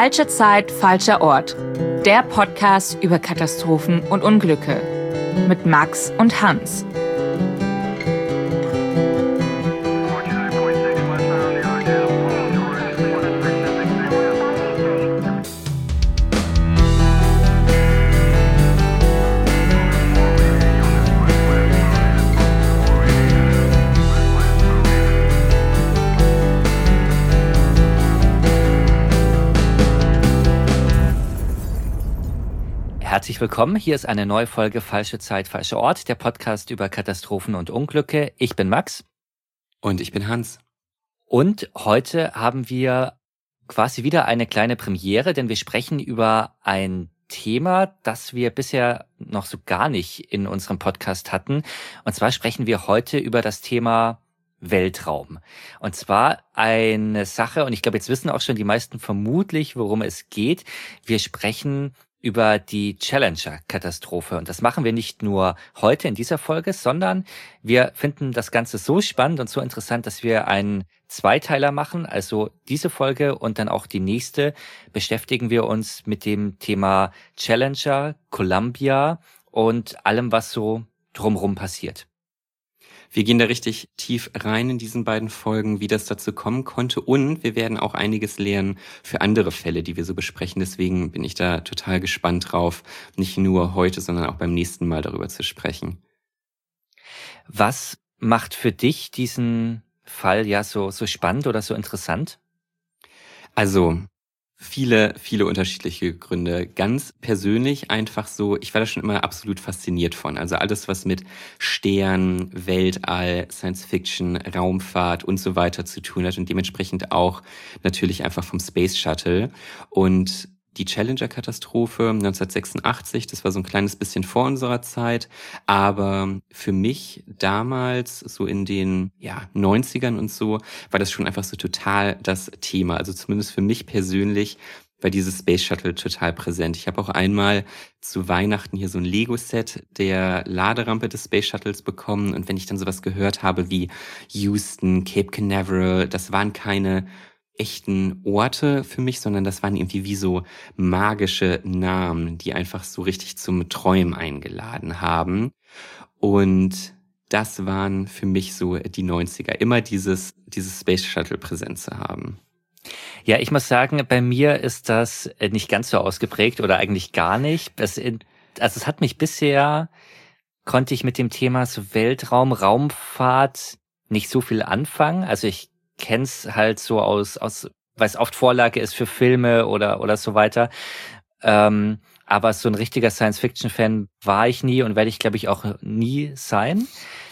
Falsche Zeit, falscher Ort. Der Podcast über Katastrophen und Unglücke. Mit Max und Hans. Herzlich willkommen, hier ist eine neue Folge Falsche Zeit, falscher Ort, der Podcast über Katastrophen und Unglücke. Ich bin Max. Und ich bin Hans. Und heute haben wir quasi wieder eine kleine Premiere, denn wir sprechen über ein Thema, das wir bisher noch so gar nicht in unserem Podcast hatten. Und zwar sprechen wir heute über das Thema Weltraum. Und zwar eine Sache, und ich glaube, jetzt wissen auch schon die meisten vermutlich, worum es geht. Wir sprechen über die Challenger-Katastrophe. Und das machen wir nicht nur heute in dieser Folge, sondern wir finden das Ganze so spannend und so interessant, dass wir einen Zweiteiler machen. Also diese Folge und dann auch die nächste beschäftigen wir uns mit dem Thema Challenger, Columbia und allem, was so drumherum passiert. Wir gehen da richtig tief rein in diesen beiden Folgen, wie das dazu kommen konnte. Und wir werden auch einiges lernen für andere Fälle, die wir so besprechen. Deswegen bin ich da total gespannt drauf, nicht nur heute, sondern auch beim nächsten Mal darüber zu sprechen. Was macht für dich diesen Fall ja so spannend oder so interessant? Also viele unterschiedliche Gründe. Ganz persönlich einfach so, ich war da schon immer absolut fasziniert von. Also alles, was mit Sternen, Weltall, Science Fiction, Raumfahrt und so weiter zu tun hat und dementsprechend auch natürlich einfach vom Space Shuttle. Und die Challenger-Katastrophe 1986, das war so ein kleines bisschen vor unserer Zeit, aber für mich damals, so in den 90ern und so, war das schon einfach so total das Thema. Also zumindest für mich persönlich war dieses Space Shuttle total präsent. Ich habe auch einmal zu Weihnachten hier so ein Lego-Set der Laderampe des Space Shuttles bekommen, und wenn ich dann sowas gehört habe wie Houston, Cape Canaveral, das waren keine echten Orte für mich, sondern das waren irgendwie wie so magische Namen, die einfach so richtig zum Träumen eingeladen haben. Und das waren für mich so die 90er, immer dieses Space Shuttle präsent zu haben. Ja, ich muss sagen, bei mir ist das nicht ganz so ausgeprägt oder eigentlich gar nicht. Es hat mich bisher, konnte ich mit dem Thema so Weltraum, Raumfahrt nicht so viel anfangen. Also ich kenn's halt so aus, weil es oft Vorlage ist für Filme oder so weiter. Aber so ein richtiger Science-Fiction-Fan war ich nie und werde ich, glaube ich, auch nie sein.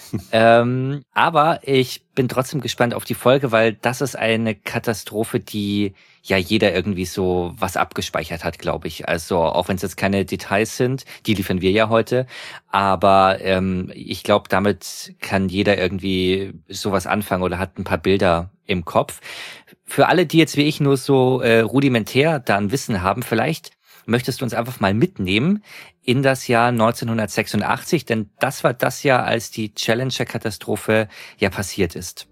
Aber ich bin trotzdem gespannt auf die Folge, weil das ist eine Katastrophe, die ja jeder irgendwie so was abgespeichert hat, glaube ich. Also auch wenn es jetzt keine Details sind, die liefern wir ja heute. Aber ich glaube, damit kann jeder irgendwie sowas anfangen oder hat ein paar Bilder im Kopf. Für alle, die jetzt wie ich nur so rudimentär da ein Wissen haben, vielleicht möchtest du uns einfach mal mitnehmen in das Jahr 1986, denn das war das Jahr, als die Challenger-Katastrophe ja passiert ist.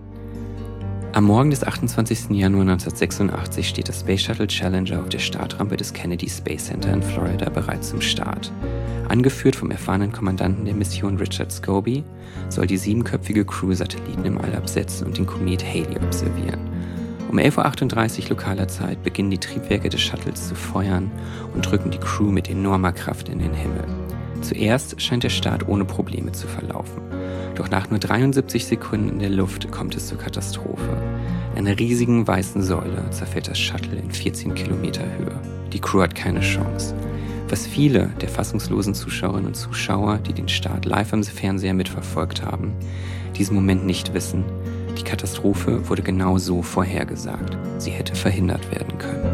Am Morgen des 28. Januar 1986 steht das Space Shuttle Challenger auf der Startrampe des Kennedy Space Center in Florida bereit zum Start. Angeführt vom erfahrenen Kommandanten der Mission Richard Scobie soll die 7-köpfige Crew Satelliten im All absetzen und den Komet Halley observieren. Um 11.38 Uhr lokaler Zeit beginnen die Triebwerke des Shuttles zu feuern und drücken die Crew mit enormer Kraft in den Himmel. Zuerst scheint der Start ohne Probleme zu verlaufen. Doch nach nur 73 Sekunden in der Luft kommt es zur Katastrophe. In einer riesigen weißen Säule zerfällt das Shuttle in 14 Kilometer Höhe. Die Crew hat keine Chance. Was viele der fassungslosen Zuschauerinnen und Zuschauer, die den Start live am Fernseher mitverfolgt haben, diesen Moment nicht wissen: Die Katastrophe wurde genau so vorhergesagt. Sie hätte verhindert werden können.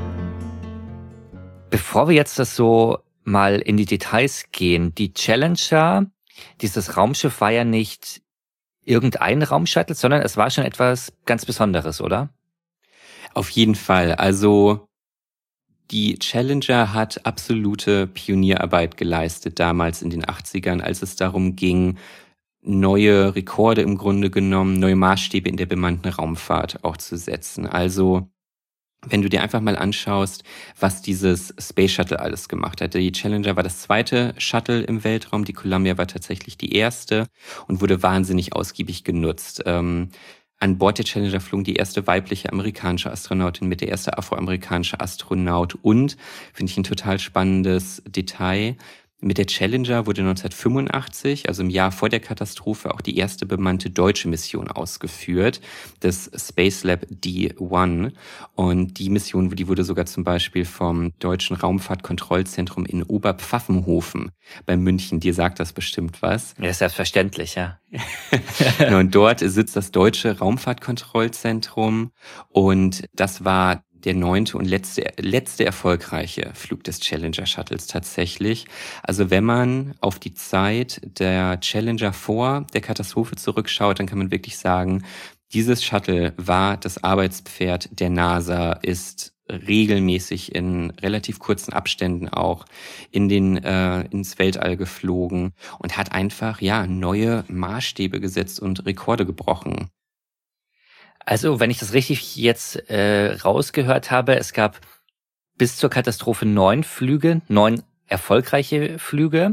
Bevor wir jetzt das so mal in die Details gehen, die Challenger, dieses Raumschiff war ja nicht irgendein Raumshuttle, sondern es war schon etwas ganz Besonderes, oder? Auf jeden Fall. Also die Challenger hat absolute Pionierarbeit geleistet damals in den 80ern, als es darum ging, neue Rekorde im Grunde genommen, neue Maßstäbe in der bemannten Raumfahrt auch zu setzen. Also wenn du dir einfach mal anschaust, was dieses Space Shuttle alles gemacht hat. Die Challenger war das zweite Shuttle im Weltraum, die Columbia war tatsächlich die erste und wurde wahnsinnig ausgiebig genutzt. An Bord der Challenger flogen die erste weibliche amerikanische Astronautin mit, der erste afroamerikanische Astronaut und, finde ich ein total spannendes Detail, mit der Challenger wurde 1985, also im Jahr vor der Katastrophe, auch die erste bemannte deutsche Mission ausgeführt, das Spacelab D1. Und die Mission, die wurde sogar zum Beispiel vom Deutschen Raumfahrtkontrollzentrum in Oberpfaffenhofen bei München. Dir sagt das bestimmt was. Ja, ist selbstverständlich, ja. Und dort sitzt das Deutsche Raumfahrtkontrollzentrum und das war der 9. und letzte erfolgreiche Flug des Challenger Shuttles tatsächlich. Also wenn man auf die Zeit der Challenger vor der Katastrophe zurückschaut, dann kann man wirklich sagen, dieses Shuttle war das Arbeitspferd der NASA, ist regelmäßig in relativ kurzen Abständen auch ins Weltall geflogen und hat einfach neue Maßstäbe gesetzt und Rekorde gebrochen. Also, wenn ich das richtig jetzt rausgehört habe, es gab bis zur Katastrophe 9 erfolgreiche Flüge.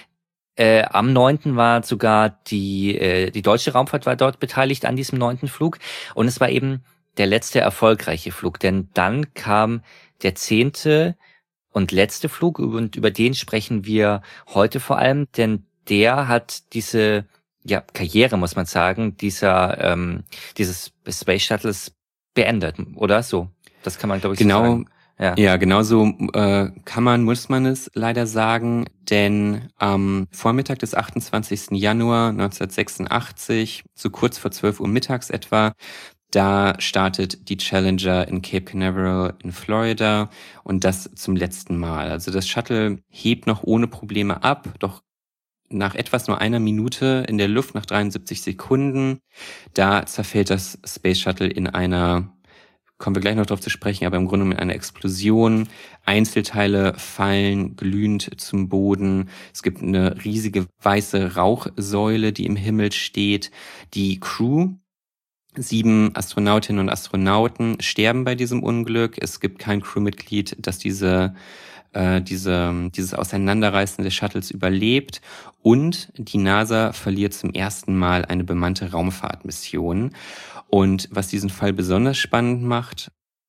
Am 9. war sogar die deutsche Raumfahrt war dort beteiligt an diesem 9. Flug. Und es war eben der letzte erfolgreiche Flug, denn dann kam der 10. und letzte Flug und über den sprechen wir heute vor allem, denn der hat diese Karriere, muss man sagen, dieses Space Shuttles beendet, oder so? Das kann man, glaube ich, so sagen. Ja, genau so muss man es leider sagen, denn am Vormittag des 28. Januar 1986, so kurz vor 12 Uhr mittags etwa, da startet die Challenger in Cape Canaveral in Florida und das zum letzten Mal. Also das Shuttle hebt noch ohne Probleme ab, doch nach etwas nur einer Minute in der Luft, nach 73 Sekunden, da zerfällt das Space Shuttle in einer, kommen wir gleich noch drauf zu sprechen, aber im Grunde mit einer Explosion. Einzelteile fallen glühend zum Boden. Es gibt eine riesige weiße Rauchsäule, die im Himmel steht. Die Crew, 7 Astronautinnen und Astronauten, sterben bei diesem Unglück. Es gibt kein Crewmitglied, das dieses Auseinanderreißen des Shuttles überlebt und die NASA verliert zum ersten Mal eine bemannte Raumfahrtmission. Und was diesen Fall besonders spannend macht,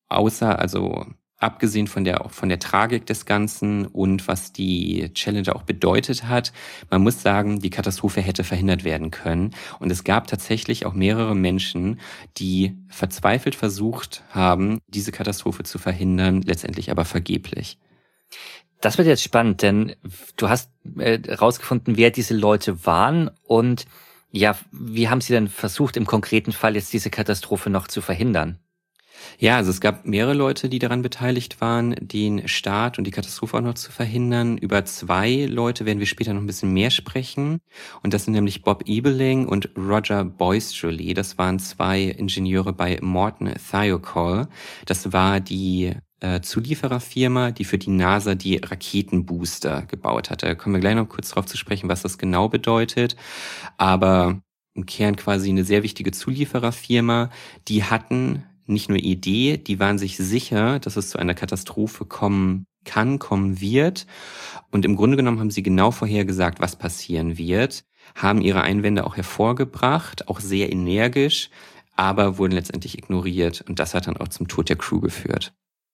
abgesehen von der Tragik des Ganzen und was die Challenger auch bedeutet hat, man muss sagen, die Katastrophe hätte verhindert werden können. Und es gab tatsächlich auch mehrere Menschen, die verzweifelt versucht haben, diese Katastrophe zu verhindern, letztendlich aber vergeblich. Das wird jetzt spannend, denn du hast rausgefunden, wer diese Leute waren und wie haben sie denn versucht, im konkreten Fall jetzt diese Katastrophe noch zu verhindern? Ja, also es gab mehrere Leute, die daran beteiligt waren, den Start und die Katastrophe auch noch zu verhindern. Über 2 Leute werden wir später noch ein bisschen mehr sprechen. Und das sind nämlich Bob Ebeling und Roger Boystroley. Das waren 2 Ingenieure bei Morton Thiokol. Das war die Zuliefererfirma, die für die NASA die Raketenbooster gebaut hatte. Da kommen wir gleich noch kurz drauf zu sprechen, was das genau bedeutet. Aber im Kern quasi eine sehr wichtige Zuliefererfirma. Die hatten nicht nur Idee, die waren sich sicher, dass es zu einer Katastrophe kommen wird. Und im Grunde genommen haben sie genau vorhergesagt, was passieren wird, haben ihre Einwände auch hervorgebracht, auch sehr energisch, aber wurden letztendlich ignoriert. Und das hat dann auch zum Tod der Crew geführt.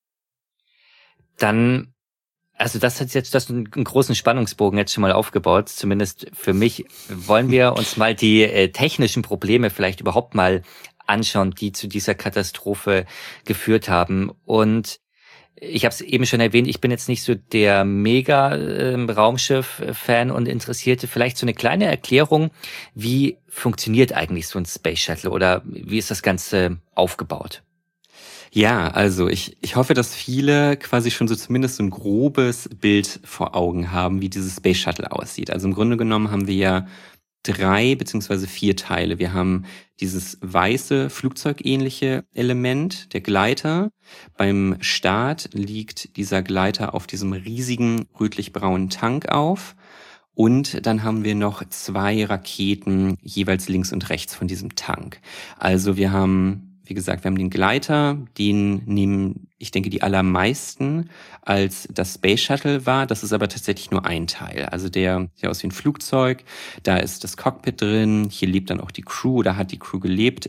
Dann, also das hat jetzt einen großen Spannungsbogen jetzt schon mal aufgebaut, zumindest für mich. Wollen wir uns mal die technischen Probleme vielleicht überhaupt mal anschauen, die zu dieser Katastrophe geführt haben. Und ich habe es eben schon erwähnt, ich bin jetzt nicht so der mega Raumschiff-Fan und Interessierte. Vielleicht so eine kleine Erklärung, wie funktioniert eigentlich so ein Space Shuttle oder wie ist das Ganze aufgebaut? Ja, also ich hoffe, dass viele quasi schon so zumindest so ein grobes Bild vor Augen haben, wie dieses Space Shuttle aussieht. Also im Grunde genommen haben wir ja 3 beziehungsweise 4 Teile. Wir haben dieses weiße, flugzeugähnliche Element, der Gleiter. Beim Start liegt dieser Gleiter auf diesem riesigen rötlich-braunen Tank auf. Und dann haben wir noch 2 Raketen jeweils links und rechts von diesem Tank. Also wir haben wie gesagt, wir haben den Gleiter, den nehmen, ich denke, die allermeisten als das Space Shuttle wahr. Das ist aber tatsächlich nur ein Teil. Also der sieht aus wie ein Flugzeug, da ist das Cockpit drin, hier lebt dann auch die Crew, oder hat die Crew gelebt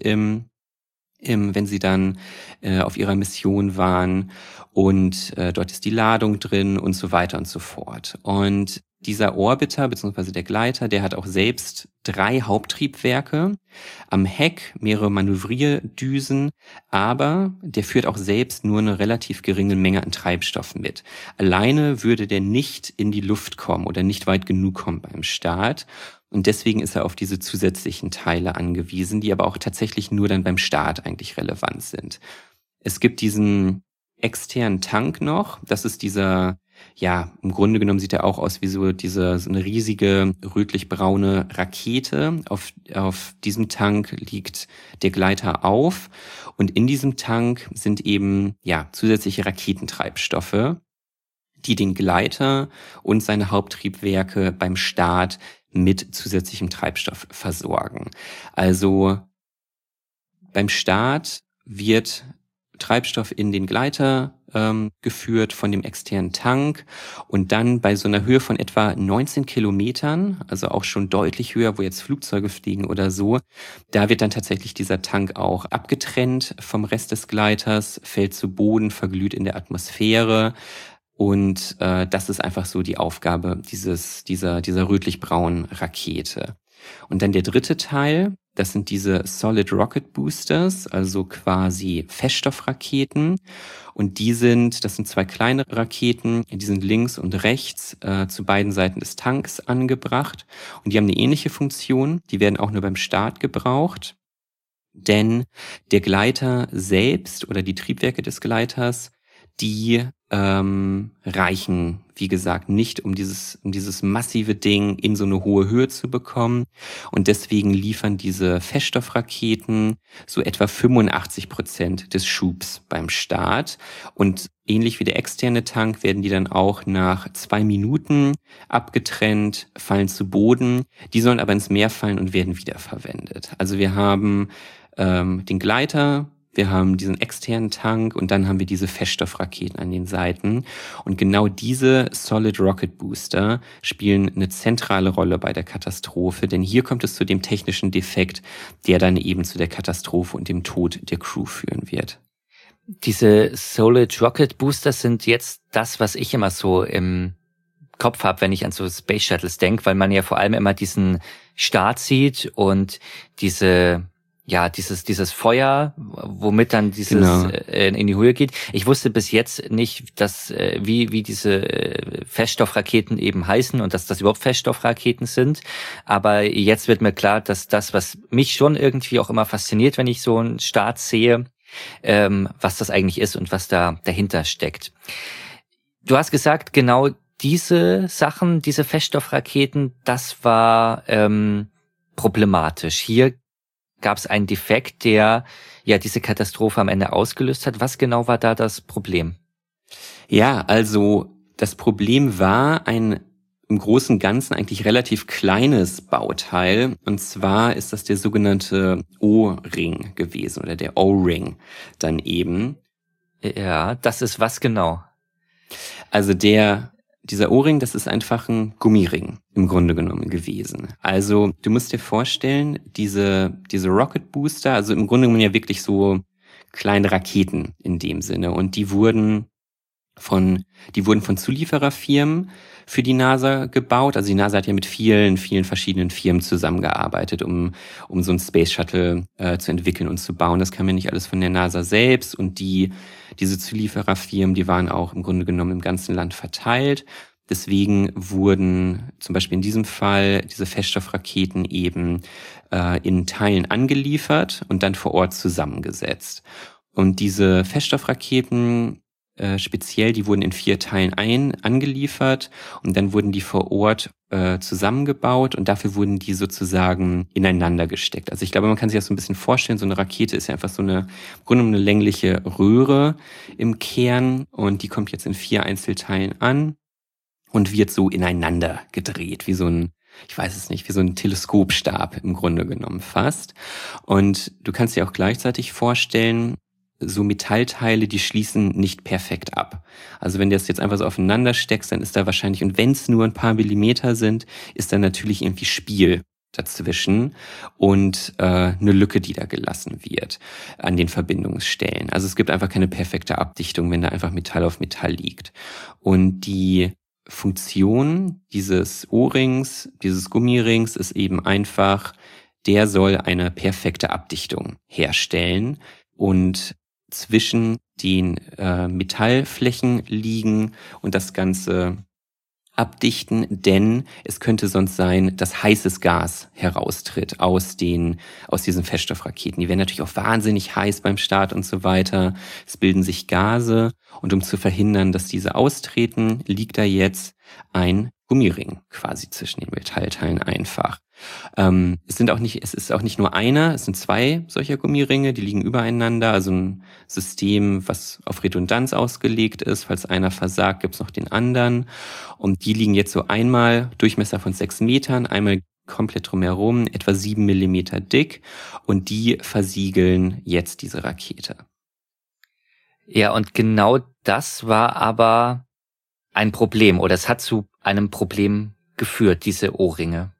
wenn sie dann auf ihrer Mission waren, und dort ist die Ladung drin und so weiter und so fort. Und dieser Orbiter bzw. der Gleiter, der hat auch selbst 3 Haupttriebwerke, am Heck mehrere Manövrierdüsen, aber der führt auch selbst nur eine relativ geringe Menge an Treibstoff mit. Alleine würde der nicht in die Luft kommen oder nicht weit genug kommen beim Start. Und deswegen ist er auf diese zusätzlichen Teile angewiesen, die aber auch tatsächlich nur dann beim Start eigentlich relevant sind. Es gibt diesen externen Tank noch, das ist dieser, ja, im Grunde genommen sieht er auch aus wie so eine riesige rötlich-braune Rakete. Auf diesem Tank liegt der Gleiter auf, und in diesem Tank sind eben, ja, zusätzliche Raketentreibstoffe, die den Gleiter und seine Haupttriebwerke beim Start mit zusätzlichem Treibstoff versorgen. Also beim Start wird Treibstoff in den Gleiter geführt von dem externen Tank, und dann bei so einer Höhe von etwa 19 Kilometern, also auch schon deutlich höher, wo jetzt Flugzeuge fliegen oder so, da wird dann tatsächlich dieser Tank auch abgetrennt vom Rest des Gleiters, fällt zu Boden, verglüht in der Atmosphäre. Und das ist einfach so die Aufgabe dieser rötlich-braunen Rakete. Und dann der dritte Teil, das sind diese Solid Rocket Boosters, also quasi Feststoffraketen. Und das sind 2 kleine Raketen, die sind links und rechts zu beiden Seiten des Tanks angebracht. Und die haben eine ähnliche Funktion, die werden auch nur beim Start gebraucht. Denn der Gleiter selbst oder die Triebwerke des Gleiters, die reichen, wie gesagt, nicht, um dieses massive Ding in so eine hohe Höhe zu bekommen. Und deswegen liefern diese Feststoffraketen so etwa 85% des Schubs beim Start. Und ähnlich wie der externe Tank werden die dann auch nach 2 Minuten abgetrennt, fallen zu Boden. Die sollen aber ins Meer fallen und werden wiederverwendet. Also wir haben den Gleiter, wir haben diesen externen Tank, und dann haben wir diese Feststoffraketen an den Seiten. Und genau diese Solid Rocket Booster spielen eine zentrale Rolle bei der Katastrophe, denn hier kommt es zu dem technischen Defekt, der dann eben zu der Katastrophe und dem Tod der Crew führen wird. Diese Solid Rocket Booster sind jetzt das, was ich immer so im Kopf habe, wenn ich an so Space Shuttles denke, weil man ja vor allem immer diesen Start sieht und dieses Feuer, womit dann Genau. In die Höhe geht. Ich wusste bis jetzt nicht, dass wie diese Feststoffraketen eben heißen und dass das überhaupt Feststoffraketen sind. Aber jetzt wird mir klar, dass das, was mich schon irgendwie auch immer fasziniert, wenn ich so einen Start sehe, was das eigentlich ist und was da dahinter steckt. Du hast gesagt, genau diese Sachen, diese Feststoffraketen, das war problematisch. Hier gab es einen Defekt, der ja diese Katastrophe am Ende ausgelöst hat. Was genau war da das Problem? Ja, also das Problem war ein im Großen und Ganzen eigentlich relativ kleines Bauteil. Und zwar ist das der sogenannte O-Ring gewesen oder der O-Ring dann eben. Ja, das ist was genau? Also dieser O-Ring, das ist einfach ein Gummiring im Grunde genommen gewesen. Also du musst dir vorstellen, diese Rocket Booster, also im Grunde genommen ja wirklich so kleine Raketen in dem Sinne. Und die wurden von Zuliefererfirmen für die NASA gebaut. Also die NASA hat ja mit vielen, vielen verschiedenen Firmen zusammengearbeitet, um so ein Space Shuttle zu entwickeln und zu bauen. Das kam ja nicht alles von der NASA selbst. Und diese Zuliefererfirmen, die waren auch im Grunde genommen im ganzen Land verteilt. Deswegen wurden zum Beispiel in diesem Fall diese Feststoffraketen eben in Teilen angeliefert und dann vor Ort zusammengesetzt. Und diese Feststoffraketen speziell, die wurden in 4 Teilen angeliefert und dann wurden die vor Ort zusammengebaut und dafür wurden die sozusagen ineinander gesteckt. Also ich glaube, man kann sich das so ein bisschen vorstellen, so eine Rakete ist ja einfach so im Grunde eine längliche Röhre im Kern und die kommt jetzt in 4 Einzelteilen an und wird so ineinander gedreht, wie so ein ich weiß es nicht, wie so ein Teleskopstab im Grunde genommen fast. Und du kannst dir auch gleichzeitig vorstellen, so Metallteile, die schließen nicht perfekt ab. Also wenn du das jetzt einfach so aufeinander steckst, dann ist da wahrscheinlich, und wenn es nur ein paar Millimeter sind, ist da natürlich irgendwie Spiel dazwischen und eine Lücke, die da gelassen wird an den Verbindungsstellen. Also es gibt einfach keine perfekte Abdichtung, wenn da einfach Metall auf Metall liegt. Und die Funktion dieses O-Rings, dieses Gummirings ist eben einfach, der soll eine perfekte Abdichtung herstellen und zwischen den Metallflächen liegen und das Ganze abdichten, denn es könnte sonst sein, dass heißes Gas heraustritt aus diesen Feststoffraketen. Die werden natürlich auch wahnsinnig heiß beim Start und so weiter. Es bilden sich Gase und um zu verhindern, dass diese austreten, liegt da jetzt ein Gummiring quasi zwischen den Metallteilen einfach. Es ist auch nicht nur einer, es sind zwei solcher Gummiringe, die liegen übereinander, also ein System, was auf Redundanz ausgelegt ist. Falls einer versagt, gibt's noch den anderen. Und die liegen jetzt so einmal Durchmesser von 6 Metern, einmal komplett drumherum, etwa 7 Millimeter dick. Und die versiegeln jetzt diese Rakete. Ja, und genau das war aber ein Problem, oder es hat zu einem Problem geführt, diese O-Ringe.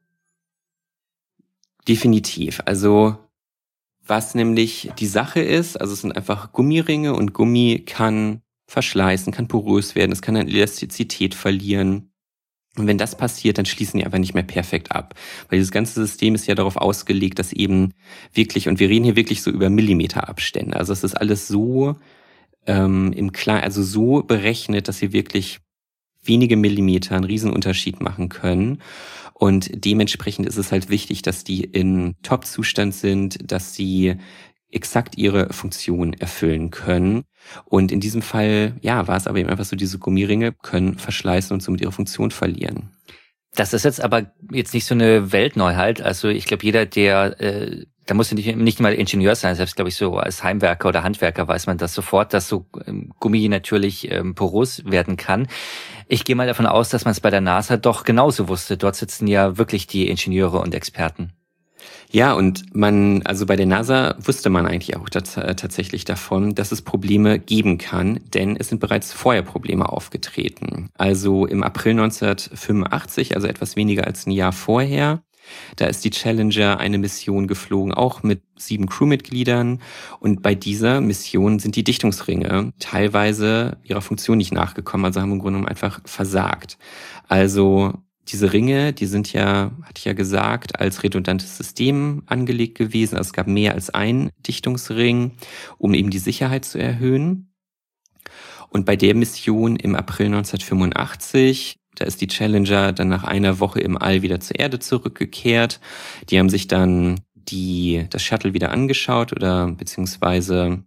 Definitiv. Also was nämlich die Sache ist, also es sind einfach Gummiringe und Gummi kann verschleißen, kann porös werden, es kann an Elastizität verlieren. Und wenn das passiert, dann schließen die einfach nicht mehr perfekt ab. Weil dieses ganze System ist ja darauf ausgelegt, dass eben wirklich, und wir reden hier wirklich so über Millimeterabstände, also es ist alles so also so berechnet, dass sie wirklich wenige Millimeter einen Riesenunterschied machen können. Und dementsprechend ist es halt wichtig, dass die in Top-Zustand sind, dass sie exakt ihre Funktion erfüllen können. Und in diesem Fall, ja, war es aber eben einfach so, diese Gummiringe können verschleißen und somit ihre Funktion verlieren. Das ist jetzt aber jetzt nicht so eine Weltneuheit. Also ich glaube, jeder, der da muss ja nicht mal Ingenieur sein, selbst glaube ich so als Heimwerker oder Handwerker weiß man das sofort, dass so Gummi natürlich porös werden kann. Ich gehe mal davon aus, dass man es bei der NASA doch genauso wusste. Dort sitzen ja wirklich die Ingenieure und Experten. Ja, und also bei der NASA wusste man eigentlich auch tatsächlich davon, dass es Probleme geben kann, denn es sind bereits vorher Probleme aufgetreten. Also im April 1985, also etwas weniger als ein Jahr vorher, da ist die Challenger eine Mission geflogen, auch mit 7 Crewmitgliedern. Und bei dieser Mission sind die Dichtungsringe teilweise ihrer Funktion nicht nachgekommen, also haben im Grunde genommen einfach versagt. Also diese Ringe, die sind ja, hatte ich ja gesagt, als redundantes System angelegt gewesen. Also es gab mehr als einen Dichtungsring, um eben die Sicherheit zu erhöhen. Und bei der Mission im April 1985, da ist die Challenger dann nach einer Woche im All wieder zur Erde zurückgekehrt. Die haben sich dann das Shuttle wieder angeschaut oder beziehungsweise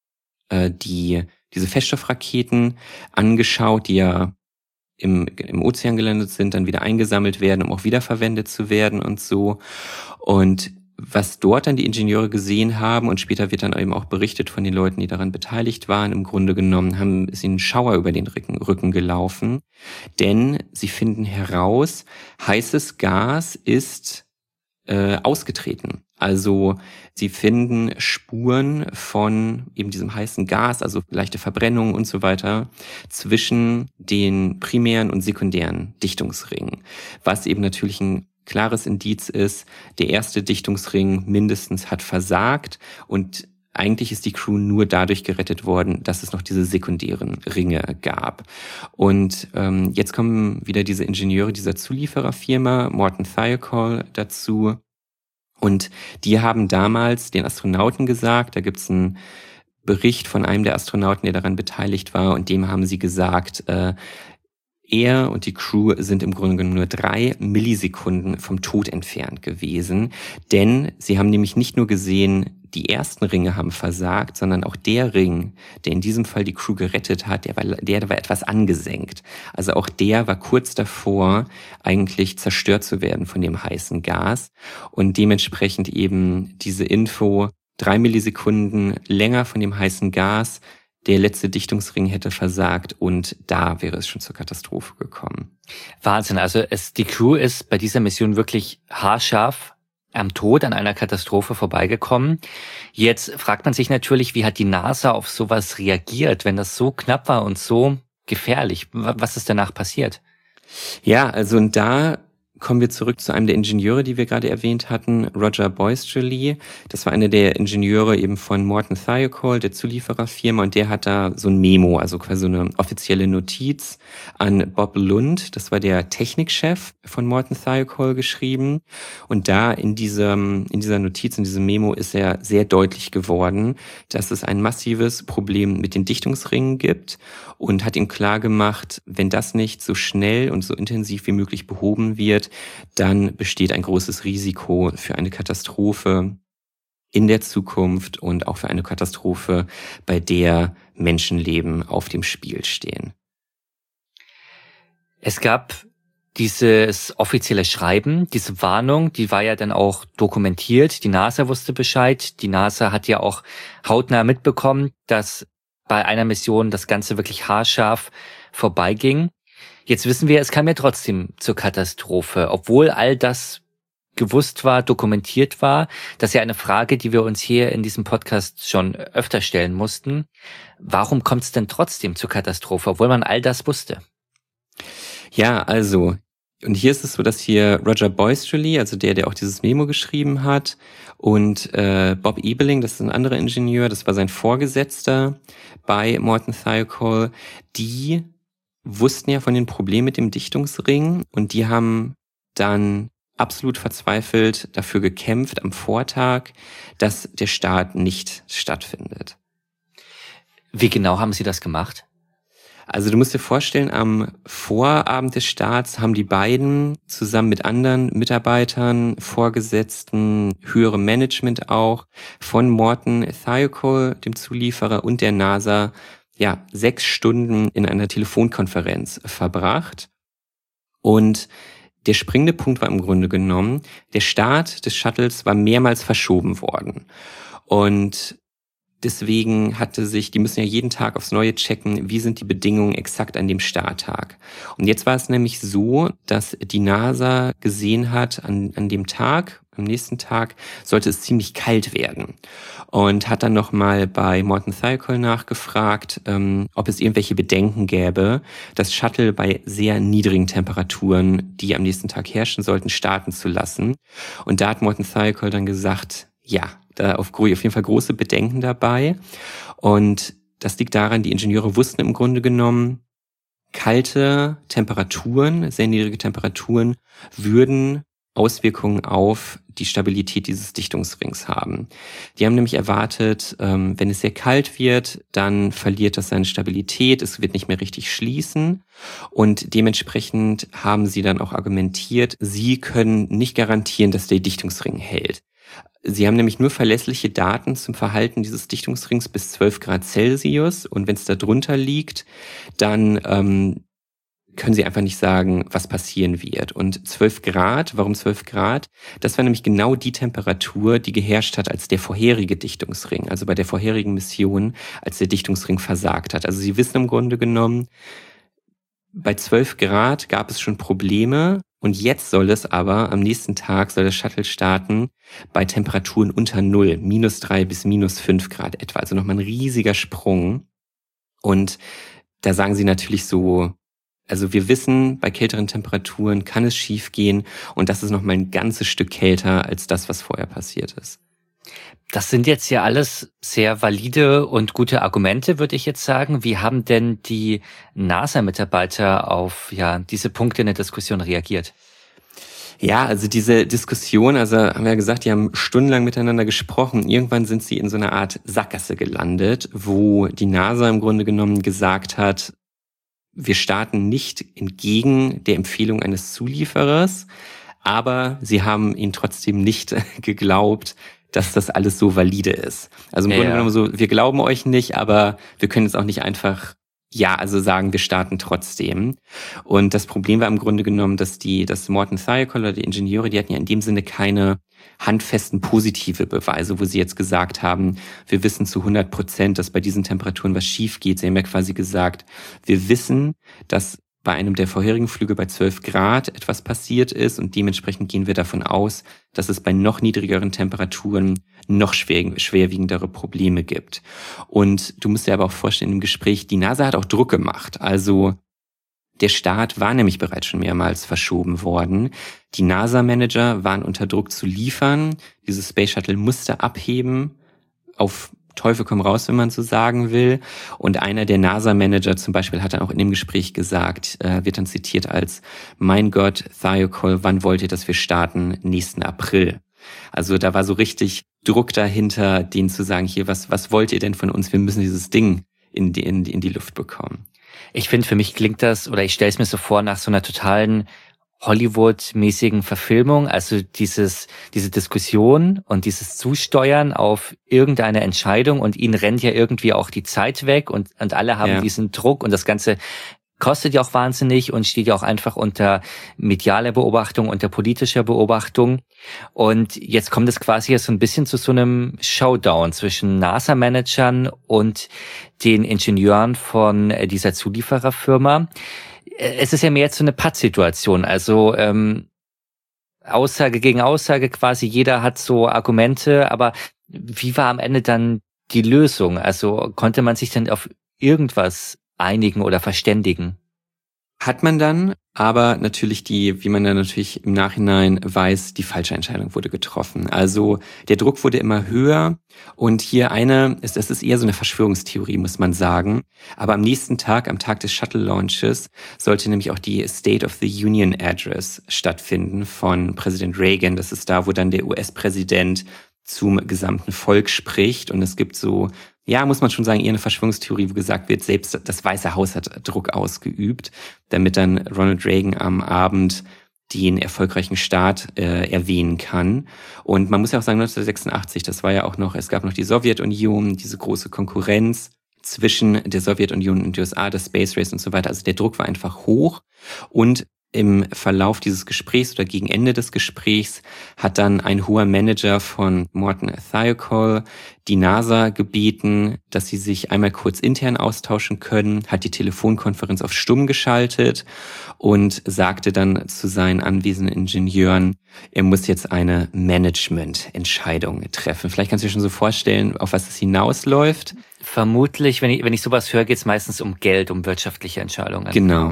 diese Feststoffraketen angeschaut, die ja im Ozean gelandet sind, dann wieder eingesammelt werden, um auch wiederverwendet zu werden und so. Und was dort dann die Ingenieure gesehen haben, und später wird dann eben auch berichtet von den Leuten, die daran beteiligt waren, im Grunde genommen ist ihnen ein Schauer über den Rücken gelaufen, denn sie finden heraus, heißes Gas ist ausgetreten. Also sie finden Spuren von eben diesem heißen Gas, also leichte Verbrennung und so weiter, zwischen den primären und sekundären Dichtungsringen, was eben natürlich ein klares Indiz ist, der erste Dichtungsring mindestens hat versagt und eigentlich ist die Crew nur dadurch gerettet worden, dass es noch diese sekundären Ringe gab. Und jetzt kommen wieder diese Ingenieure dieser Zuliefererfirma, Morton Thiokol, dazu. Und die haben damals den Astronauten gesagt, da gibt's einen Bericht von einem der Astronauten, der daran beteiligt war, und dem haben sie gesagt, er und die Crew sind im Grunde genommen nur 3 Millisekunden vom Tod entfernt gewesen, denn sie haben nämlich nicht nur gesehen, die ersten Ringe haben versagt, sondern auch der Ring, der in diesem Fall die Crew gerettet hat, der war etwas angesenkt. Also auch der war kurz davor, eigentlich zerstört zu werden von dem heißen Gas, und dementsprechend eben diese Info, 3 Millisekunden länger von dem heißen Gas, der letzte Dichtungsring hätte versagt und da wäre es schon zur Katastrophe gekommen. Wahnsinn, also die Crew ist bei dieser Mission wirklich haarscharf am Tod, an einer Katastrophe vorbeigekommen. Jetzt fragt man sich natürlich, wie hat die NASA auf sowas reagiert, wenn das so knapp war und so gefährlich? Was ist danach passiert? Ja, also und da kommen wir zurück zu einem der Ingenieure, die wir gerade erwähnt hatten, Roger Boystrely. Das war einer der Ingenieure eben von Morton Thiokol, der Zuliefererfirma, und der hat da so ein Memo, also quasi so eine offizielle Notiz an Bob Lund, das war der Technikchef von Morton Thiokol, geschrieben. Und da in dieser Notiz, in diesem Memo ist er sehr deutlich geworden, dass es ein massives Problem mit den Dichtungsringen gibt und hat ihm klar gemacht, wenn das nicht so schnell und so intensiv wie möglich behoben wird, dann besteht ein großes Risiko für eine Katastrophe in der Zukunft und auch für eine Katastrophe, bei der Menschenleben auf dem Spiel stehen. Es gab dieses offizielle Schreiben, diese Warnung, die war ja dann auch dokumentiert. Die NASA wusste Bescheid. Die NASA hat ja auch hautnah mitbekommen, dass bei einer Mission das Ganze wirklich haarscharf vorbeiging. Jetzt wissen wir, es kam ja trotzdem zur Katastrophe, obwohl all das gewusst war, dokumentiert war. Das ist ja eine Frage, die wir uns hier in diesem Podcast schon öfter stellen mussten. Warum kommt es denn trotzdem zur Katastrophe, obwohl man all das wusste? Ja, also, und hier ist es so, dass hier Roger Boystrely, also der auch dieses Memo geschrieben hat, und Bob Ebeling, das ist ein anderer Ingenieur, das war sein Vorgesetzter bei Morton Thiokol, die wussten ja von den Problemen mit dem Dichtungsring und die haben dann absolut verzweifelt dafür gekämpft am Vortag, dass der Start nicht stattfindet. Wie genau haben Sie das gemacht? Also du musst dir vorstellen, am Vorabend des Starts haben die beiden zusammen mit anderen Mitarbeitern, Vorgesetzten, höherem Management auch, von Morton Thiokol, dem Zulieferer, und der NASA 6 Stunden in einer Telefonkonferenz verbracht. Und der springende Punkt war im Grunde genommen, der Start des Shuttles war mehrmals verschoben worden. Und deswegen die müssen ja jeden Tag aufs Neue checken, wie sind die Bedingungen exakt an dem Starttag. Und jetzt war es nämlich so, dass die NASA gesehen hat, an dem Tag, am nächsten Tag, sollte es ziemlich kalt werden. Und hat dann nochmal bei Morton Thiokol nachgefragt, ob es irgendwelche Bedenken gäbe, das Shuttle bei sehr niedrigen Temperaturen, die am nächsten Tag herrschen sollten, starten zu lassen. Und da hat Morton Thiokol dann gesagt, ja, da auf jeden Fall große Bedenken dabei. Und das liegt daran, die Ingenieure wussten im Grunde genommen, kalte Temperaturen, sehr niedrige Temperaturen würden Auswirkungen auf die Stabilität dieses Dichtungsrings haben. Die haben nämlich erwartet, wenn es sehr kalt wird, dann verliert das seine Stabilität, es wird nicht mehr richtig schließen und dementsprechend haben sie dann auch argumentiert, sie können nicht garantieren, dass der Dichtungsring hält. Sie haben nämlich nur verlässliche Daten zum Verhalten dieses Dichtungsrings bis 12 Grad Celsius und wenn es da drunter liegt, dann können sie einfach nicht sagen, was passieren wird. Und 12 Grad, warum 12 Grad? Das war nämlich genau die Temperatur, die geherrscht hat als der vorherige Dichtungsring, also bei der vorherigen Mission, als der Dichtungsring versagt hat. Also sie wissen im Grunde genommen, bei 12 Grad gab es schon Probleme und jetzt soll es aber, am nächsten Tag soll das Shuttle starten bei Temperaturen unter Null, -3 bis -5 Grad etwa. Also nochmal ein riesiger Sprung. Und da sagen sie natürlich so, also wir wissen, bei kälteren Temperaturen kann es schief gehen und das ist nochmal ein ganzes Stück kälter als das, was vorher passiert ist. Das sind jetzt ja alles sehr valide und gute Argumente, würde ich jetzt sagen. Wie haben denn die NASA-Mitarbeiter auf diese Punkte in der Diskussion reagiert? Ja, also diese Diskussion, also haben wir ja gesagt, die haben stundenlang miteinander gesprochen. Irgendwann sind sie in so einer Art Sackgasse gelandet, wo die NASA im Grunde genommen gesagt hat, wir starten nicht entgegen der Empfehlung eines Zulieferers, aber sie haben ihnen trotzdem nicht geglaubt, dass das alles so valide ist. Also im Grunde genommen so, wir glauben euch nicht, aber wir können jetzt auch nicht einfach ja, also sagen, wir starten trotzdem. Und das Problem war im Grunde genommen, dass Morton Thiokol oder die Ingenieure, die hatten ja in dem Sinne keine handfesten positive Beweise, wo sie jetzt gesagt haben, wir wissen zu 100%, dass bei diesen Temperaturen was schief geht. Sie haben ja quasi gesagt, wir wissen, dass bei einem der vorherigen Flüge bei 12 Grad etwas passiert ist und dementsprechend gehen wir davon aus, dass es bei noch niedrigeren Temperaturen noch schwerwiegendere Probleme gibt. Und du musst dir aber auch vorstellen, im Gespräch, die NASA hat auch Druck gemacht. Also der Start war nämlich bereits schon mehrmals verschoben worden. Die NASA-Manager waren unter Druck zu liefern. Dieses Space Shuttle musste abheben, auf Teufel komm raus, wenn man so sagen will. Und einer der NASA-Manager zum Beispiel hat dann auch in dem Gespräch gesagt, wird dann zitiert als, mein Gott, Thiokol, wann wollt ihr, dass wir starten? Nächsten April. Also da war so richtig Druck dahinter, denen zu sagen, hier, was wollt ihr denn von uns? Wir müssen dieses Ding in die Luft bekommen. Ich finde, für mich klingt das, oder ich stelle es mir so vor, nach so einer totalen Hollywood-mäßigen Verfilmung, also diese Diskussion und dieses Zusteuern auf irgendeine Entscheidung und ihnen rennt ja irgendwie auch die Zeit weg und alle haben diesen Druck und das Ganze kostet ja auch wahnsinnig und steht ja auch einfach unter medialer Beobachtung, unter politischer Beobachtung. Und jetzt kommt es quasi so ein bisschen zu so einem Showdown zwischen NASA-Managern und den Ingenieuren von dieser Zuliefererfirma. Es ist ja mehr jetzt so eine Pattsituation, also Aussage gegen Aussage quasi, jeder hat so Argumente, aber wie war am Ende dann die Lösung? Also konnte man sich dann auf irgendwas einigen oder verständigen? Hat man dann, aber natürlich wie man dann natürlich im Nachhinein weiß, die falsche Entscheidung wurde getroffen. Also der Druck wurde immer höher und hier das ist eher so eine Verschwörungstheorie, muss man sagen. Aber am nächsten Tag, am Tag des Shuttle-Launches, sollte nämlich auch die State of the Union Address stattfinden von Präsident Reagan. Das ist da, wo dann der US-Präsident zum gesamten Volk spricht und es gibt so, ja, muss man schon sagen, eher eine Verschwörungstheorie, wo gesagt wird, selbst das Weiße Haus hat Druck ausgeübt, damit dann Ronald Reagan am Abend den erfolgreichen Start erwähnen kann. Und man muss ja auch sagen, 1986, das war ja auch noch, es gab noch die Sowjetunion, diese große Konkurrenz zwischen der Sowjetunion und den USA, das Space Race und so weiter. Also der Druck war einfach hoch und im Verlauf dieses Gesprächs oder gegen Ende des Gesprächs hat dann ein hoher Manager von Morton Thiokol die NASA gebeten, dass sie sich einmal kurz intern austauschen können, hat die Telefonkonferenz auf stumm geschaltet und sagte dann zu seinen anwesenden Ingenieuren, er muss jetzt eine Managemententscheidung treffen. Vielleicht kannst du dir schon so vorstellen, auf was es hinausläuft. Vermutlich, wenn ich sowas höre, geht es meistens um Geld, um wirtschaftliche Entscheidungen.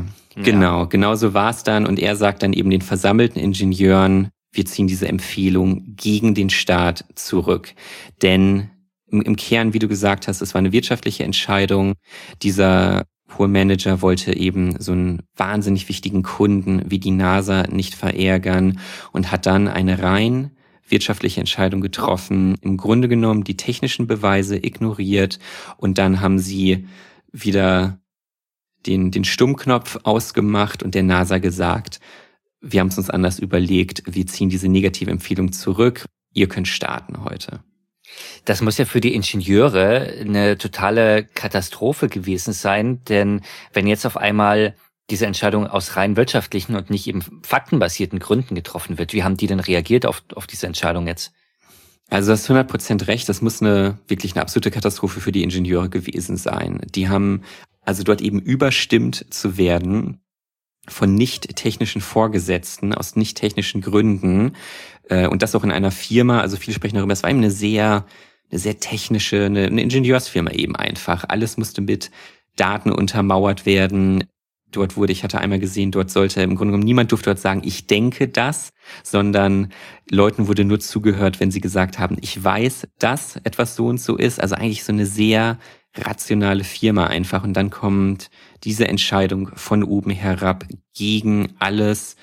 Genau so war es dann. Und er sagt dann eben den versammelten Ingenieuren, wir ziehen diese Empfehlung gegen den Staat zurück. Denn im Kern, wie du gesagt hast, es war eine wirtschaftliche Entscheidung. Dieser hohe Manager wollte eben so einen wahnsinnig wichtigen Kunden wie die NASA nicht verärgern und hat dann eine rein wirtschaftliche Entscheidung getroffen, im Grunde genommen die technischen Beweise ignoriert und dann haben sie wieder den Stummknopf ausgemacht und der NASA gesagt, wir haben es uns anders überlegt, wir ziehen diese negative Empfehlung zurück, ihr könnt starten heute. Das muss ja für die Ingenieure eine totale Katastrophe gewesen sein, denn wenn jetzt auf einmal diese Entscheidung aus rein wirtschaftlichen und nicht eben faktenbasierten Gründen getroffen wird, wie haben die denn reagiert auf diese Entscheidung jetzt? Also du hast 100% recht, das muss wirklich eine absolute Katastrophe für die Ingenieure gewesen sein. Die haben also dort eben überstimmt zu werden von nicht-technischen Vorgesetzten aus nicht-technischen Gründen und das auch in einer Firma, also viele sprechen darüber, es war eben eine sehr technische, eine Ingenieursfirma eben einfach. Alles musste mit Daten untermauert werden. Ich hatte einmal gesehen, dort sollte im Grunde genommen niemand durfte dort sagen, ich denke das, sondern Leuten wurde nur zugehört, wenn sie gesagt haben, ich weiß, dass etwas so und so ist. Also eigentlich so eine sehr rationale Firma einfach. Und dann kommt diese Entscheidung von oben herab gegen alles,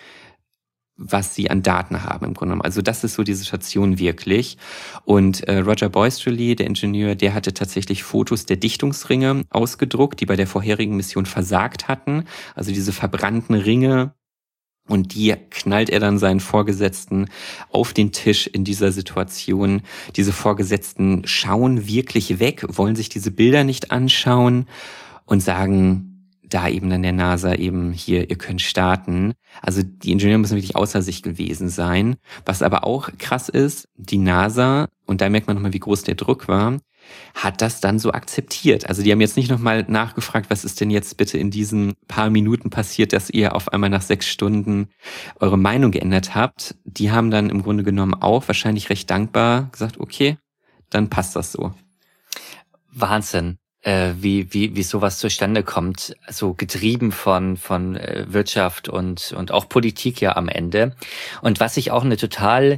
was sie an Daten haben im Grunde genommen. Also das ist so die Situation wirklich. Und Roger Boystrely, der Ingenieur, der hatte tatsächlich Fotos der Dichtungsringe ausgedruckt, die bei der vorherigen Mission versagt hatten. Also diese verbrannten Ringe. Und die knallt er dann seinen Vorgesetzten auf den Tisch in dieser Situation. Diese Vorgesetzten schauen wirklich weg, wollen sich diese Bilder nicht anschauen. und sagen da eben dann der NASA eben hier, ihr könnt starten. Also die Ingenieure müssen wirklich außer sich gewesen sein. Was aber auch krass ist, die NASA, und da merkt man nochmal, wie groß der Druck war, hat das dann so akzeptiert. Also die haben jetzt nicht nochmal nachgefragt, was ist denn jetzt bitte in diesen paar Minuten passiert, dass ihr auf einmal nach 6 Stunden eure Meinung geändert habt. Die haben dann im Grunde genommen auch wahrscheinlich recht dankbar gesagt, okay, dann passt das so. Wahnsinn, wie sowas zustande kommt, so getrieben von Wirtschaft und auch Politik ja am Ende. Und was ich auch eine total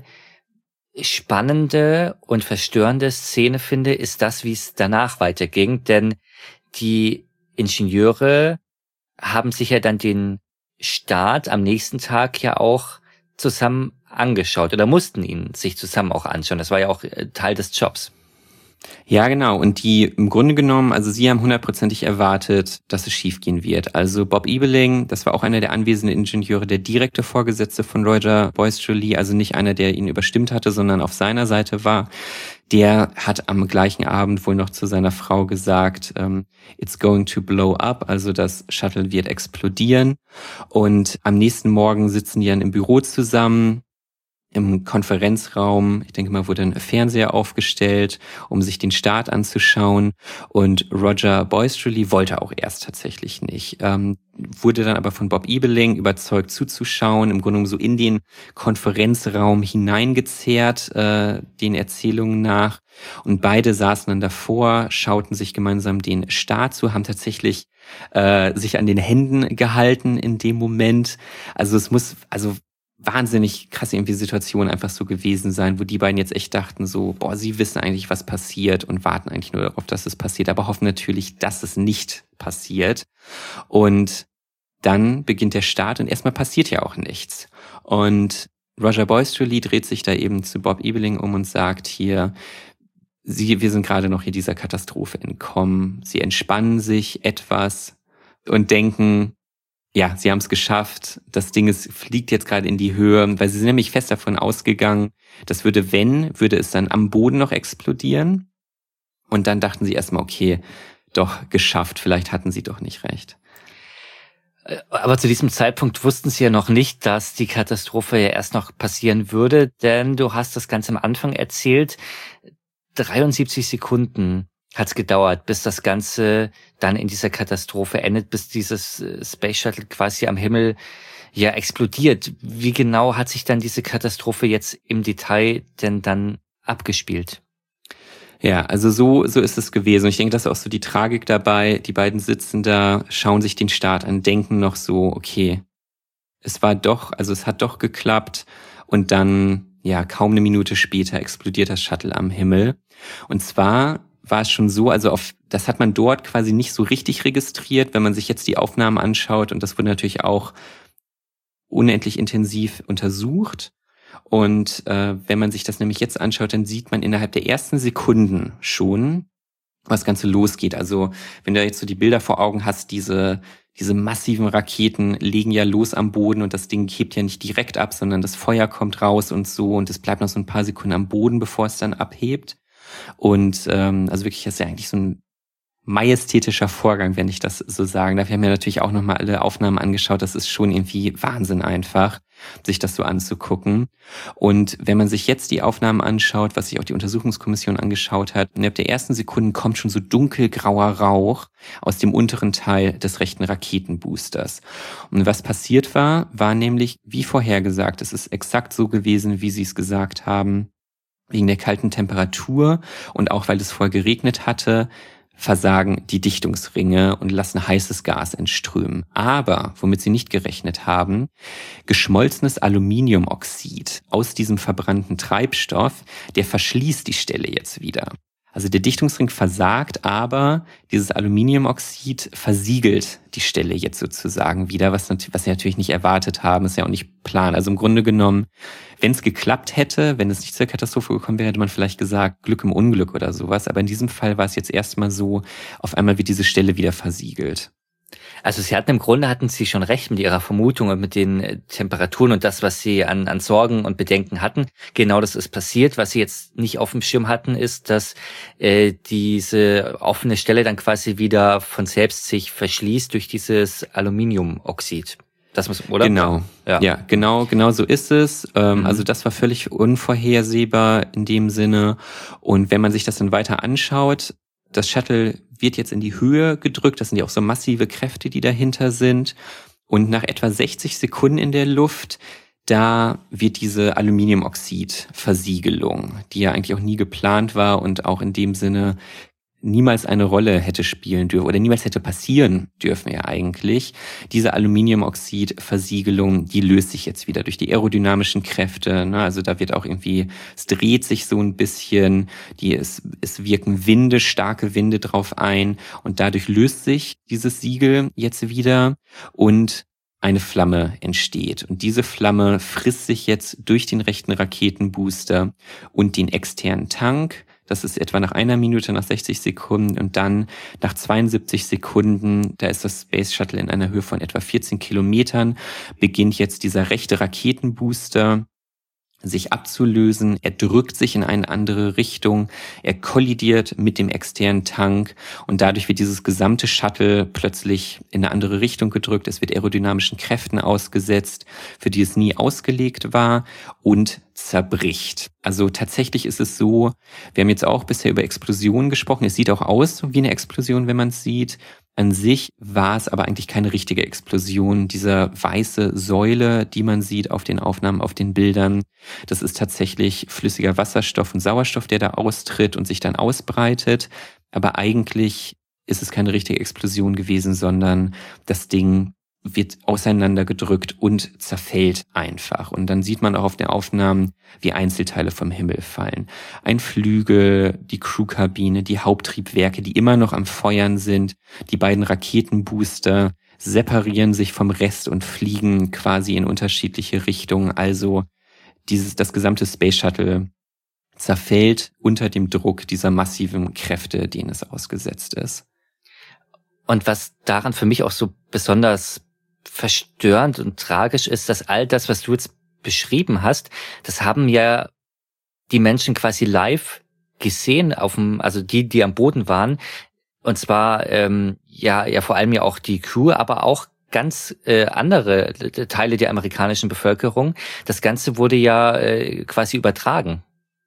spannende und verstörende Szene finde, ist das, wie es danach weiterging, denn die Ingenieure haben sich ja dann den Start am nächsten Tag ja auch zusammen angeschaut oder mussten ihn sich zusammen auch anschauen. Das war ja auch Teil des Jobs. Ja, genau. Und die im Grunde genommen, also sie haben 100%ig erwartet, dass es schiefgehen wird. Also Bob Ebeling, das war auch einer der anwesenden Ingenieure, der direkte Vorgesetzte von Roger Boyce-Joly, also nicht einer, der ihn überstimmt hatte, sondern auf seiner Seite war. Der hat am gleichen Abend wohl noch zu seiner Frau gesagt, it's going to blow up, also das Shuttle wird explodieren. Und am nächsten Morgen sitzen die dann im Büro zusammen, im Konferenzraum. Ich denke mal, wurde ein Fernseher aufgestellt, um sich den Start anzuschauen. Und Roger Boyce-Joly wollte auch erst tatsächlich nicht. Wurde dann aber von Bob Ebeling überzeugt zuzuschauen, im Grunde genommen so in den Konferenzraum hineingezerrt, den Erzählungen nach. Und beide saßen dann davor, schauten sich gemeinsam den Start zu, haben tatsächlich sich an den Händen gehalten in dem Moment. Also es muss, wahnsinnig krass irgendwie Situation einfach so gewesen sein, wo die beiden jetzt echt dachten so, boah, sie wissen eigentlich, was passiert und warten eigentlich nur darauf, dass es passiert, aber hoffen natürlich, dass es nicht passiert. Und dann beginnt der Start und erstmal passiert ja auch nichts. Und Roger Boyce-Joly dreht sich da eben zu Bob Ebeling um und sagt hier, wir sind gerade noch hier dieser Katastrophe entkommen. Sie entspannen sich etwas und denken, ja, sie haben es geschafft. Das Ding fliegt jetzt gerade in die Höhe, weil sie sind nämlich fest davon ausgegangen, das würde es dann am Boden noch explodieren. Und dann dachten sie erstmal, okay, doch geschafft, vielleicht hatten sie doch nicht recht. Aber zu diesem Zeitpunkt wussten sie ja noch nicht, dass die Katastrophe ja erst noch passieren würde, denn du hast das ganz am Anfang erzählt, 73 Sekunden hat's gedauert, bis das Ganze dann in dieser Katastrophe endet, bis dieses Space Shuttle quasi am Himmel ja explodiert. Wie genau hat sich dann diese Katastrophe jetzt im Detail denn dann abgespielt? Ja, also so ist es gewesen. Und ich denke, das ist auch so die Tragik dabei. Die beiden sitzen da, schauen sich den Start an, denken noch so, okay, es hat doch geklappt. Und dann, ja, kaum eine Minute später explodiert das Shuttle am Himmel. Und zwar war es schon so, das hat man dort quasi nicht so richtig registriert, wenn man sich jetzt die Aufnahmen anschaut, und das wurde natürlich auch unendlich intensiv untersucht. Und wenn man sich das nämlich jetzt anschaut, dann sieht man innerhalb der ersten Sekunden schon, was das Ganze losgeht. Also wenn du jetzt so die Bilder vor Augen hast, diese massiven Raketen legen ja los am Boden und das Ding hebt ja nicht direkt ab, sondern das Feuer kommt raus und so, und es bleibt noch so ein paar Sekunden am Boden, bevor es dann abhebt. Und also wirklich, das ist ja eigentlich so ein majestätischer Vorgang, wenn ich das so sagen darf. Wir haben ja natürlich auch nochmal alle Aufnahmen angeschaut. Das ist schon irgendwie Wahnsinn einfach, sich das so anzugucken. Und wenn man sich jetzt die Aufnahmen anschaut, was sich auch die Untersuchungskommission angeschaut hat, innerhalb der ersten Sekunden kommt schon so dunkelgrauer Rauch aus dem unteren Teil des rechten Raketenboosters. Und was passiert war nämlich, wie vorhergesagt, es ist exakt so gewesen, wie sie es gesagt haben, wegen der kalten Temperatur und auch weil es vorher geregnet hatte, versagen die Dichtungsringe und lassen heißes Gas entströmen. Aber, womit sie nicht gerechnet haben, geschmolzenes Aluminiumoxid aus diesem verbrannten Treibstoff, der verschließt die Stelle jetzt wieder. Also der Dichtungsring versagt, aber dieses Aluminiumoxid versiegelt die Stelle jetzt sozusagen wieder, was sie natürlich nicht erwartet haben, ist ja auch nicht Plan. Also im Grunde genommen, wenn es geklappt hätte, wenn es nicht zur Katastrophe gekommen wäre, hätte man vielleicht gesagt, Glück im Unglück oder sowas. Aber in diesem Fall war es jetzt erstmal so, auf einmal wird diese Stelle wieder versiegelt. Also hatten sie schon recht mit ihrer Vermutung und mit den Temperaturen und das, was sie an Sorgen und Bedenken hatten. Genau das ist passiert. Was sie jetzt nicht auf dem Schirm hatten, ist, dass diese offene Stelle dann quasi wieder von selbst sich verschließt durch dieses Aluminiumoxid. Das muss, oder? Genau. Ja, genau so ist es. Also das war völlig unvorhersehbar in dem Sinne. Und wenn man sich das dann weiter anschaut, das Shuttle wird jetzt in die Höhe gedrückt. Das sind ja auch so massive Kräfte, die dahinter sind. Und nach etwa 60 Sekunden in der Luft, da wird diese Aluminiumoxid-Versiegelung, die ja eigentlich auch nie geplant war und auch in dem Sinne niemals eine Rolle hätte spielen dürfen oder niemals hätte passieren dürfen ja eigentlich. Diese Aluminiumoxid-Versiegelung, die löst sich jetzt wieder durch die aerodynamischen Kräfte. Ne? Also da wird auch irgendwie, es dreht sich so ein bisschen, es wirken Winde, starke Winde drauf ein und dadurch löst sich dieses Siegel jetzt wieder und eine Flamme entsteht. Und diese Flamme frisst sich jetzt durch den rechten Raketenbooster und den externen Tank. Das ist etwa nach 1 Minute, nach 60 Sekunden und dann nach 72 Sekunden, da ist das Space Shuttle in einer Höhe von etwa 14 Kilometern, beginnt jetzt dieser rechte Raketenbooster sich abzulösen. Er drückt sich in eine andere Richtung, er kollidiert mit dem externen Tank und dadurch wird dieses gesamte Shuttle plötzlich in eine andere Richtung gedrückt. Es wird aerodynamischen Kräften ausgesetzt, für die es nie ausgelegt war und zerbricht. Also tatsächlich ist es so, wir haben jetzt auch bisher über Explosionen gesprochen. Es sieht auch aus wie eine Explosion, wenn man es sieht. An sich war es aber eigentlich keine richtige Explosion. Diese weiße Säule, die man sieht auf den Aufnahmen, auf den Bildern, das ist tatsächlich flüssiger Wasserstoff und Sauerstoff, der da austritt und sich dann ausbreitet. Aber eigentlich ist es keine richtige Explosion gewesen, sondern das Ding wird auseinandergedrückt und zerfällt einfach. Und dann sieht man auch auf den Aufnahmen, wie Einzelteile vom Himmel fallen. Ein Flügel, die Crewkabine, die Haupttriebwerke, die immer noch am Feuern sind. Die beiden Raketenbooster separieren sich vom Rest und fliegen quasi in unterschiedliche Richtungen. Also das gesamte Space Shuttle zerfällt unter dem Druck dieser massiven Kräfte, denen es ausgesetzt ist. Und was daran für mich auch so besonders verstörend und tragisch ist, dass all das, was du jetzt beschrieben hast, das haben ja die Menschen quasi live gesehen, also die am Boden waren. Und zwar ja vor allem ja auch die Crew, aber auch ganz andere Teile der amerikanischen Bevölkerung. Das Ganze wurde ja quasi übertragen.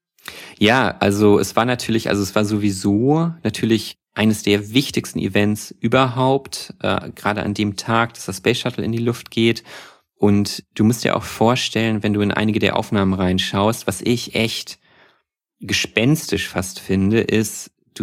Ja, also es war sowieso natürlich eines der wichtigsten Events überhaupt, gerade an dem Tag, dass das Space Shuttle in die Luft geht. Und du musst dir auch vorstellen, wenn du in einige der Aufnahmen reinschaust, was ich echt gespenstisch fast finde, ist, du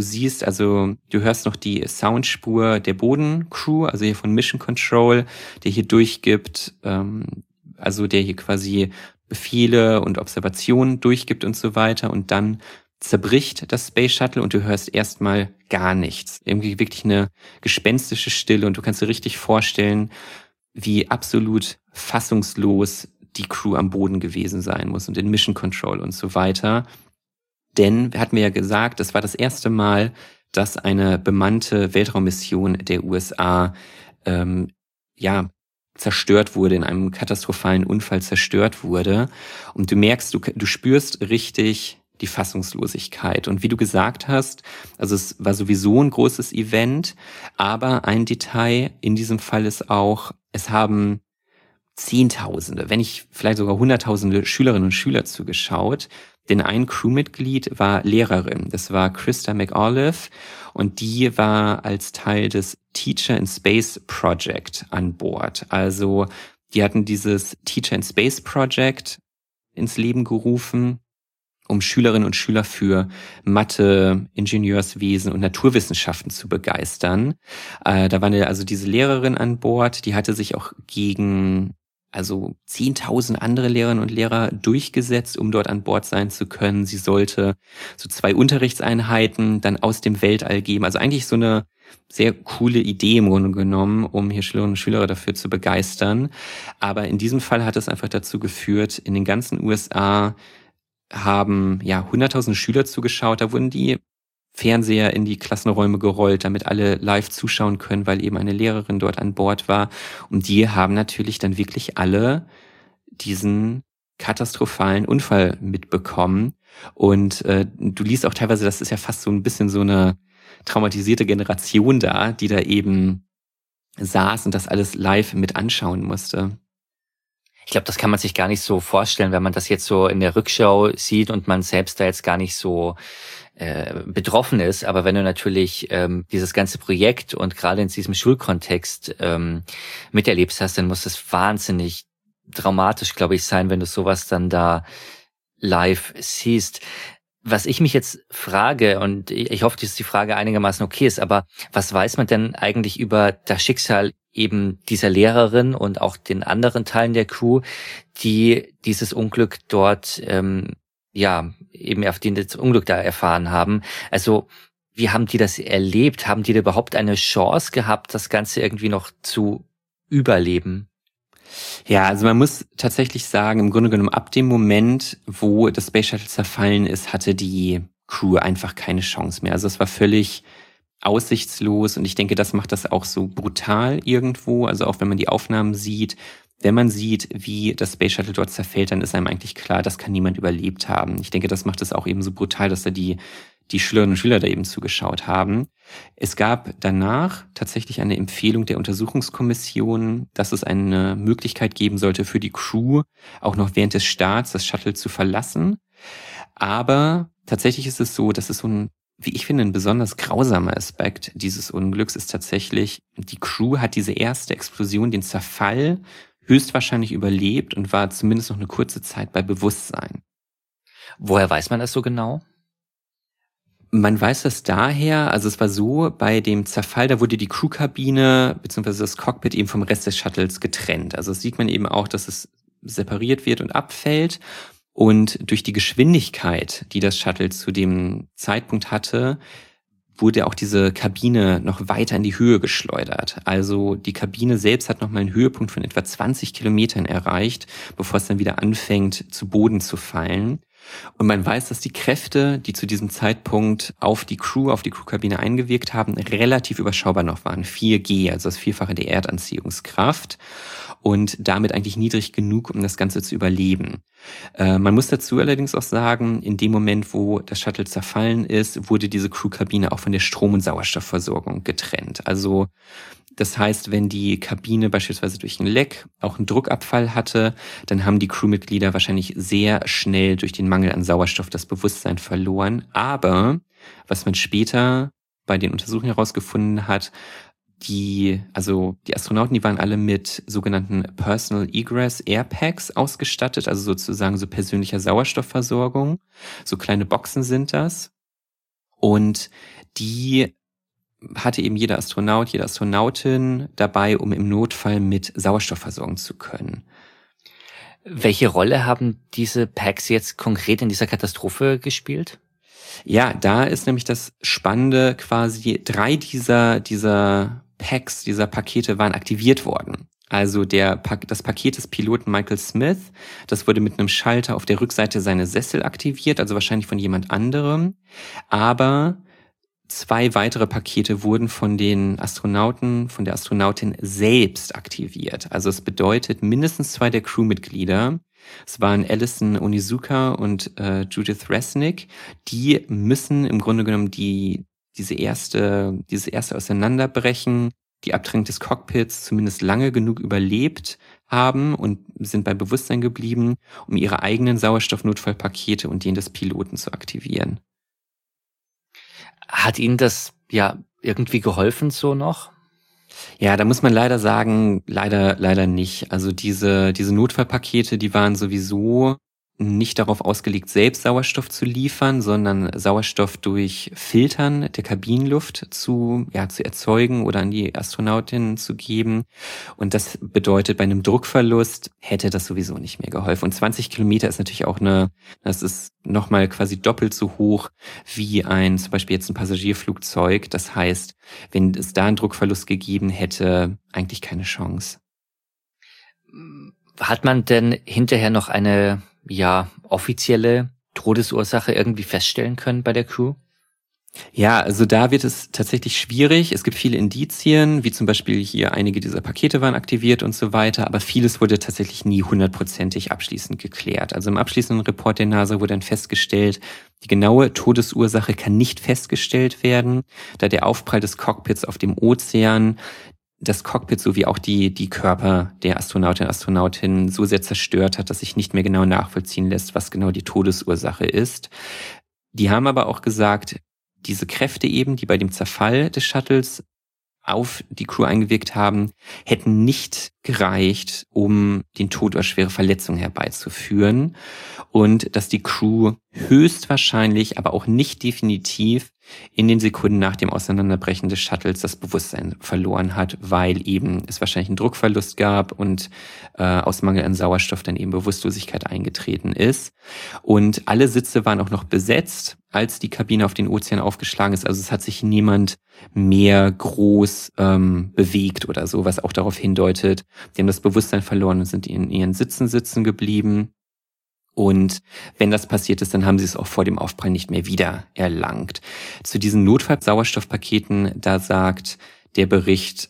hörst noch die Soundspur der Bodencrew, also hier von Mission Control, der hier durchgibt, also der hier quasi Befehle und Observationen durchgibt und so weiter. Und dann zerbricht das Space Shuttle und du hörst erstmal gar nichts. Irgendwie wirklich eine gespenstische Stille und du kannst dir richtig vorstellen, wie absolut fassungslos die Crew am Boden gewesen sein muss und in Mission Control und so weiter. Denn, hatten wir ja gesagt, das war das erste Mal, dass eine bemannte Weltraummission der USA zerstört wurde, in einem katastrophalen Unfall zerstört wurde. Und du merkst, du spürst richtig die Fassungslosigkeit. Und wie du gesagt hast, also es war sowieso ein großes Event, aber ein Detail in diesem Fall ist auch, es haben Zehntausende, wenn nicht vielleicht sogar Hunderttausende Schülerinnen und Schüler zugeschaut. Denn ein Crewmitglied war Lehrerin. Das war Christa McAuliffe und die war als Teil des Teacher in Space Project an Bord. Also die hatten dieses Teacher in Space Project ins Leben gerufen, um Schülerinnen und Schüler für Mathe, Ingenieurswesen und Naturwissenschaften zu begeistern. Da war also diese Lehrerin an Bord, die hatte sich auch gegen 10.000 andere Lehrerinnen und Lehrer durchgesetzt, um dort an Bord sein zu können. Sie sollte so 2 Unterrichtseinheiten dann aus dem Weltall geben. Also eigentlich so eine sehr coole Idee im Grunde genommen, um hier Schülerinnen und Schüler dafür zu begeistern. Aber in diesem Fall hat es einfach dazu geführt, in den ganzen USA haben 100.000 Schüler zugeschaut. Da wurden die Fernseher in die Klassenräume gerollt, damit alle live zuschauen können, weil eben eine Lehrerin dort an Bord war. Und die haben natürlich dann wirklich alle diesen katastrophalen Unfall mitbekommen. Und du liest auch teilweise, das ist ja fast so ein bisschen so eine traumatisierte Generation da, die da eben saß und das alles live mit anschauen musste. Ich glaube, das kann man sich gar nicht so vorstellen, wenn man das jetzt so in der Rückschau sieht und man selbst da jetzt gar nicht so betroffen ist. Aber wenn du natürlich dieses ganze Projekt und gerade in diesem Schulkontext miterlebst hast, dann muss es wahnsinnig dramatisch, glaube ich, sein, wenn du sowas dann da live siehst. Was ich mich jetzt frage, und ich hoffe, dass die Frage einigermaßen okay ist, aber was weiß man denn eigentlich über das Schicksal eben dieser Lehrerin und auch den anderen Teilen der Crew, die dieses Unglück dort, eben auf den das Unglück da erfahren haben? Also, wie haben die das erlebt? Haben die da überhaupt eine Chance gehabt, das Ganze irgendwie noch zu überleben? Ja, also man muss tatsächlich sagen, im Grunde genommen ab dem Moment, wo das Space Shuttle zerfallen ist, hatte die Crew einfach keine Chance mehr. Also es war völlig aussichtslos und ich denke, das macht das auch so brutal irgendwo. Also auch wenn man die Aufnahmen sieht, wenn man sieht, wie das Space Shuttle dort zerfällt, dann ist einem eigentlich klar, das kann niemand überlebt haben. Ich denke, das macht es auch eben so brutal, dass da die Schülerinnen und Schüler da eben zugeschaut haben. Es gab danach tatsächlich eine Empfehlung der Untersuchungskommission, dass es eine Möglichkeit geben sollte für die Crew, auch noch während des Starts das Shuttle zu verlassen. Aber tatsächlich ist es so, dass es so ein, wie ich finde, ein besonders grausamer Aspekt dieses Unglücks ist tatsächlich, die Crew hat diese erste Explosion, den Zerfall, höchstwahrscheinlich überlebt und war zumindest noch eine kurze Zeit bei Bewusstsein. Woher weiß man das so genau? Man weiß das daher, also es war so, bei dem Zerfall, da wurde die Crewkabine bzw. das Cockpit eben vom Rest des Shuttles getrennt. Also das sieht man eben auch, dass es separiert wird und abfällt. Und durch die Geschwindigkeit, die das Shuttle zu dem Zeitpunkt hatte, wurde auch diese Kabine noch weiter in die Höhe geschleudert. Also die Kabine selbst hat nochmal einen Höhepunkt von etwa 20 Kilometern erreicht, bevor es dann wieder anfängt, zu Boden zu fallen. Und man weiß, dass die Kräfte, die zu diesem Zeitpunkt auf die Crewkabine eingewirkt haben, relativ überschaubar noch waren. 4G, also das Vierfache der Erdanziehungskraft. Und damit eigentlich niedrig genug, um das Ganze zu überleben. Man muss dazu allerdings auch sagen, in dem Moment, wo das Shuttle zerfallen ist, wurde diese Crewkabine auch von der Strom- und Sauerstoffversorgung getrennt. Also das heißt, wenn die Kabine beispielsweise durch ein Leck auch einen Druckabfall hatte, dann haben die Crewmitglieder wahrscheinlich sehr schnell durch den Mangel an Sauerstoff das Bewusstsein verloren. Aber was man später bei den Untersuchungen herausgefunden hat, die Astronauten, die waren alle mit sogenannten Personal Egress Airpacks ausgestattet, also sozusagen so persönlicher Sauerstoffversorgung. So kleine Boxen sind das. Und die hatte eben jeder Astronaut, jede Astronautin dabei, um im Notfall mit Sauerstoff versorgen zu können. Welche Rolle haben diese Packs jetzt konkret in dieser Katastrophe gespielt? Ja, da ist nämlich das Spannende, quasi 3 dieser Packs, dieser Pakete waren aktiviert worden. Also das Paket des Piloten Michael Smith, das wurde mit einem Schalter auf der Rückseite seines Sessel aktiviert, also wahrscheinlich von jemand anderem. Aber 2 weitere Pakete wurden von den Astronauten, von der Astronautin selbst aktiviert. Also es bedeutet, mindestens 2 der Crewmitglieder, es waren Alison Onizuka und Judith Resnick, die müssen im Grunde genommen dieses erste Auseinanderbrechen, die Abtrennung des Cockpits zumindest lange genug überlebt haben und sind bei Bewusstsein geblieben, um ihre eigenen Sauerstoffnotfallpakete und den des Piloten zu aktivieren. Hat Ihnen das ja irgendwie geholfen so noch? Ja, da muss man leider sagen, leider nicht. Also diese Notfallpakete, die waren sowieso nicht darauf ausgelegt, selbst Sauerstoff zu liefern, sondern Sauerstoff durch Filtern der Kabinenluft zu erzeugen oder an die Astronautinnen zu geben. Und das bedeutet, bei einem Druckverlust hätte das sowieso nicht mehr geholfen. Und 20 Kilometer ist natürlich auch das ist nochmal quasi doppelt so hoch wie zum Beispiel jetzt ein Passagierflugzeug. Das heißt, wenn es da einen Druckverlust gegeben hätte, eigentlich keine Chance. Hat man denn hinterher noch eine offizielle Todesursache irgendwie feststellen können bei der Crew? Ja, also da wird es tatsächlich schwierig. Es gibt viele Indizien, wie zum Beispiel hier einige dieser Pakete waren aktiviert und so weiter, aber vieles wurde tatsächlich nie 100%ig abschließend geklärt. Also im abschließenden Report der NASA wurde dann festgestellt, die genaue Todesursache kann nicht festgestellt werden, da der Aufprall des Cockpits auf dem Ozean das Cockpit sowie auch die Körper der Astronautinnen und Astronautinnen so sehr zerstört hat, dass sich nicht mehr genau nachvollziehen lässt, was genau die Todesursache ist. Die haben aber auch gesagt, diese Kräfte eben, die bei dem Zerfall des Shuttles auf die Crew eingewirkt haben, hätten nicht gereicht, um den Tod oder schwere Verletzungen herbeizuführen. Und dass die Crew höchstwahrscheinlich, aber auch nicht definitiv in den Sekunden nach dem Auseinanderbrechen des Shuttles das Bewusstsein verloren hat, weil eben es wahrscheinlich einen Druckverlust gab und aus Mangel an Sauerstoff dann eben Bewusstlosigkeit eingetreten ist. Und alle Sitze waren auch noch besetzt, als die Kabine auf den Ozean aufgeschlagen ist. Also es hat sich niemand mehr groß bewegt oder so, was auch darauf hindeutet, die haben das Bewusstsein verloren und sind in ihren Sitzen sitzen geblieben. Und wenn das passiert ist, dann haben sie es auch vor dem Aufprall nicht mehr wieder erlangt. Zu diesen Notfall-Sauerstoffpaketen, da sagt der Bericht,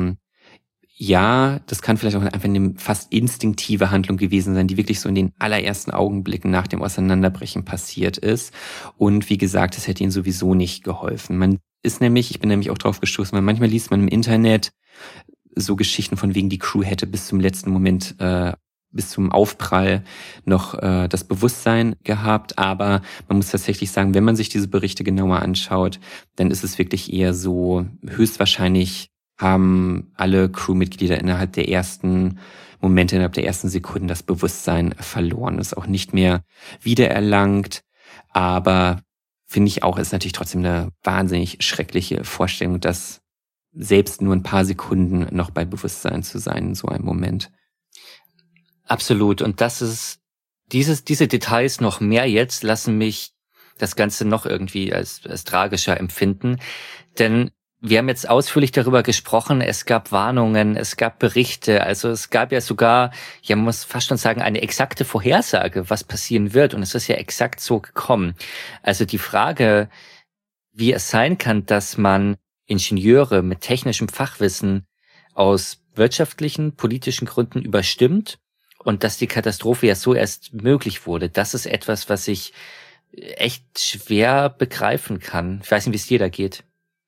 ja, das kann vielleicht auch einfach eine fast instinktive Handlung gewesen sein, die wirklich so in den allerersten Augenblicken nach dem Auseinanderbrechen passiert ist. Und wie gesagt, es hätte ihnen sowieso nicht geholfen. Ich bin nämlich auch drauf gestoßen, weil manchmal liest man im Internet so Geschichten von wegen, die Crew hätte bis zum letzten Moment, bis zum Aufprall noch das Bewusstsein gehabt. Aber man muss tatsächlich sagen, wenn man sich diese Berichte genauer anschaut, dann ist es wirklich eher so, höchstwahrscheinlich haben alle Crewmitglieder innerhalb der ersten Momente, innerhalb der ersten Sekunden das Bewusstsein verloren, ist auch nicht mehr wiedererlangt. Aber finde ich auch, ist natürlich trotzdem eine wahnsinnig schreckliche Vorstellung, dass selbst nur ein paar Sekunden noch bei Bewusstsein zu sein in so einem Moment. Absolut. Und das ist, diese Details noch mehr jetzt lassen mich das Ganze noch irgendwie als tragischer empfinden. Denn wir haben jetzt ausführlich darüber gesprochen, es gab Warnungen, es gab Berichte, also es gab ja sogar, ja man muss fast schon sagen, eine exakte Vorhersage, was passieren wird, und es ist ja exakt so gekommen. Also die Frage, wie es sein kann, dass man Ingenieure mit technischem Fachwissen aus wirtschaftlichen, politischen Gründen überstimmt und dass die Katastrophe ja so erst möglich wurde, das ist etwas, was ich echt schwer begreifen kann. Ich weiß nicht, wie es dir da geht.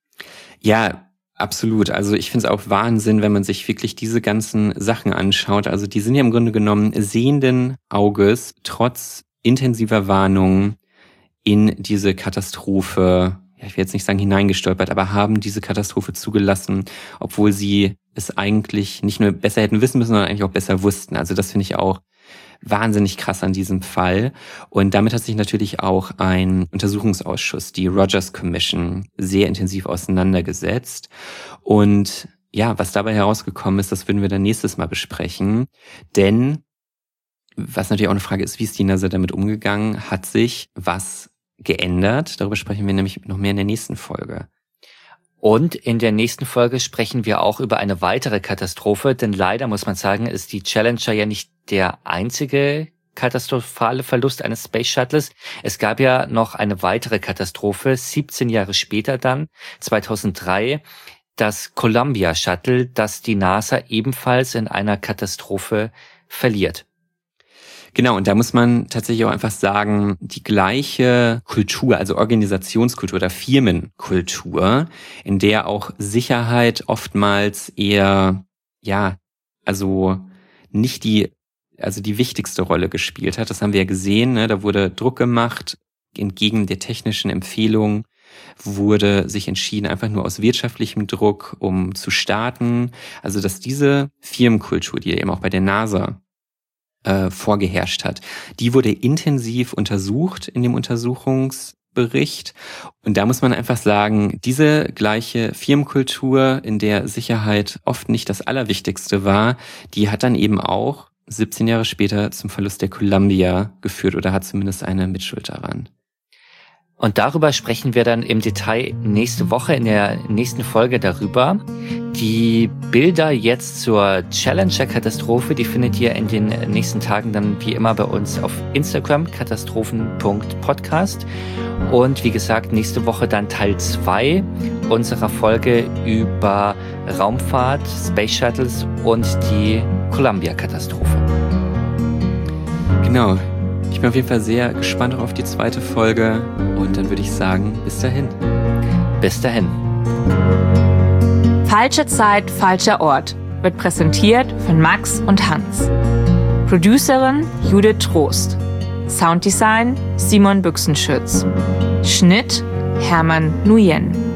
Ja, absolut. Also ich finde es auch Wahnsinn, wenn man sich wirklich diese ganzen Sachen anschaut. Also die sind ja im Grunde genommen sehenden Auges, trotz intensiver Warnungen in diese Katastrophe, ja, ich will jetzt nicht sagen hineingestolpert, aber haben diese Katastrophe zugelassen, obwohl sie es eigentlich nicht nur besser hätten wissen müssen, sondern eigentlich auch besser wussten. Also das finde ich auch wahnsinnig krass an diesem Fall. Und damit hat sich natürlich auch ein Untersuchungsausschuss, die Rogers Commission, sehr intensiv auseinandergesetzt. Und ja, was dabei herausgekommen ist, das würden wir dann nächstes Mal besprechen. Denn, was natürlich auch eine Frage ist, wie ist die NASA damit umgegangen, hat sich was geändert? Darüber sprechen wir nämlich noch mehr in der nächsten Folge. Und in der nächsten Folge sprechen wir auch über eine weitere Katastrophe, denn leider muss man sagen, ist die Challenger ja nicht der einzige katastrophale Verlust eines Space Shuttles. Es gab ja noch eine weitere Katastrophe, 17 Jahre später dann, 2003, das Columbia Shuttle, das die NASA ebenfalls in einer Katastrophe verliert. Genau, und da muss man tatsächlich auch einfach sagen, die gleiche Kultur, also Organisationskultur oder Firmenkultur, in der auch Sicherheit oftmals eher, ja, also nicht die wichtigste Rolle gespielt hat. Das haben wir ja gesehen, ne? Da wurde Druck gemacht, entgegen der technischen Empfehlung wurde sich entschieden, einfach nur aus wirtschaftlichem Druck, um zu starten. Also dass diese Firmenkultur, die eben auch bei der NASA vorgeherrscht hat. Die wurde intensiv untersucht in dem Untersuchungsbericht. Und da muss man einfach sagen, diese gleiche Firmenkultur, in der Sicherheit oft nicht das Allerwichtigste war, die hat dann eben auch 17 Jahre später zum Verlust der Columbia geführt oder hat zumindest eine Mitschuld daran. Und darüber sprechen wir dann im Detail nächste Woche in der nächsten Folge darüber. Die Bilder jetzt zur Challenger-Katastrophe, die findet ihr in den nächsten Tagen dann wie immer bei uns auf Instagram, katastrophen.podcast. Und wie gesagt, nächste Woche dann Teil 2 unserer Folge über Raumfahrt, Space Shuttles und die Columbia-Katastrophe. Genau. Ich bin auf jeden Fall sehr gespannt auf die zweite Folge und dann würde ich sagen, bis dahin. Bis dahin. Falsche Zeit, falscher Ort wird präsentiert von Max und Hans. Producerin Judith Trost. Sounddesign Simon Büchsenschütz. Schnitt Hermann Nguyen.